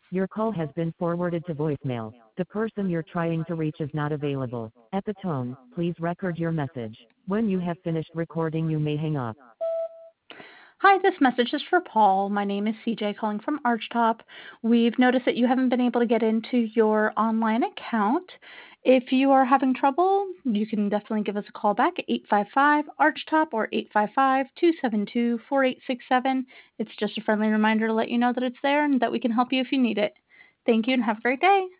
Your call has been forwarded to voicemail. The person you're trying to reach is not available. At the tone, please record your message. When you have finished recording, you may hang up. Hi, this message is for Paul. My name is CJ calling from Archtop. We've noticed that you haven't been able to get into your online account. If you are having trouble, you can definitely give us a call back at 855 Archtop or 855-272-4867. It's just a friendly reminder to let you know that it's there and that we can help you if you need it. Thank you and have a great day.